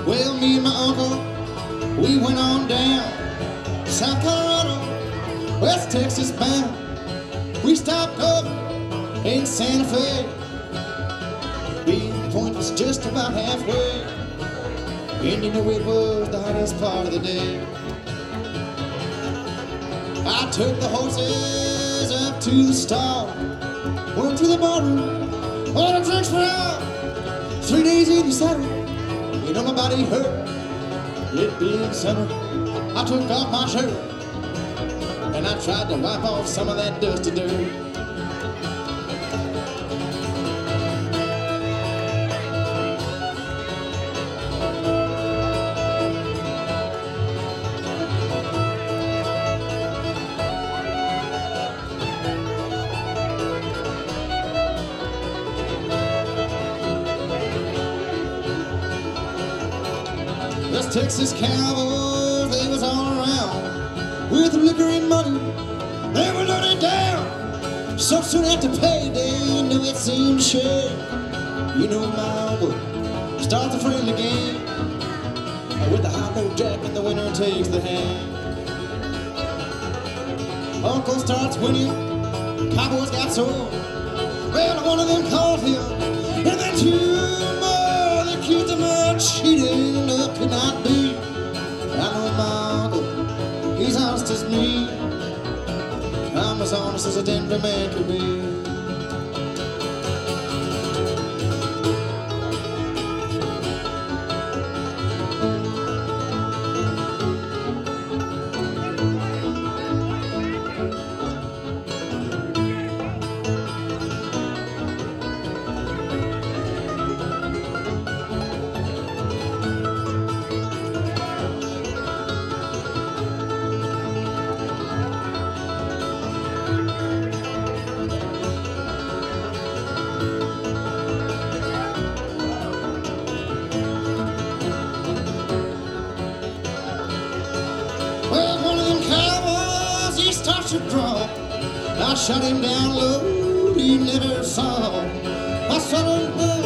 Well, me and my uncle, we went on down South Colorado, West Texas bound. We stopped over in Santa Fe. Bean Point was just about halfway, and you know it was the hottest part of the day. I took the horses up to the stall, went to the barroom, ordered drinks for all. 3 days in the saddle, you know my body hurt. It being summer, I took off my shirt, and I tried to wipe off some of that dusty dirt. Those Texas cowboys, they was all around with liquor and money. They were loaded down. So soon after payday, you know it seemed sure. You know my uncle starts a friendly game with a high note jack, and the winner takes the hand. Uncle starts winning, cowboys got sore. Well, one of them called him, and then 2 more they accused him of cheating. Look, could not be. I know my uncle, he's honest as me. I'm as honest as a Denver man could be. Well, one of them cowboys, he starts to draw. I shot him down low, he never saw. I shot him down.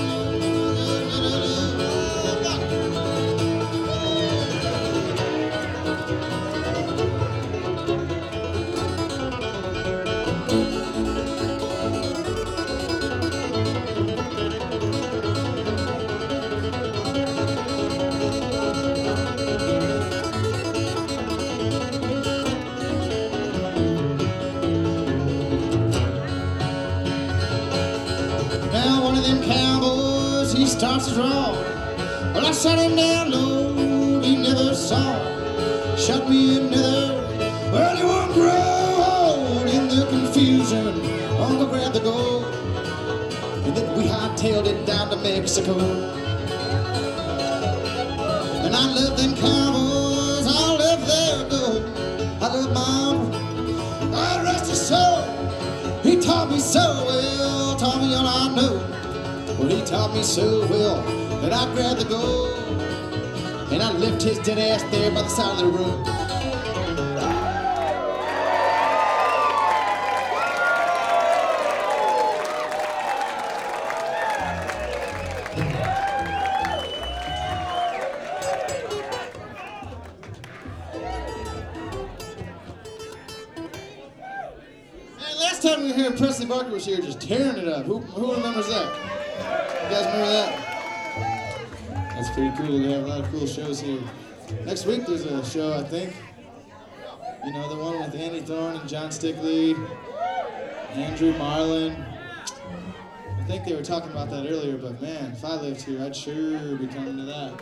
Now one of them cowboys, he starts to draw. Well, I shot him down low, he never saw. Shot me another, well, he won't grow. In the confusion, Uncle grabbed the gold, and then we hightailed it down to Mexico. And I love them cowboys, I love their gold. I love my uncle, God rest his soul. He taught me so well, taught me all I know. Well, he taught me so well that I grabbed the gold, and I left his dead ass there by the side of the road. Man, last time we were here, Presley Barker was here just tearing it up. Who remembers that? You guys remember that? That's pretty cool. They have a lot of cool shows here. Next week there's a show, I think. You know, the one with Andy Thorne and John Stickley, Andrew Marlin. I think they were talking about that earlier, but man, if I lived here, I'd sure be coming to that.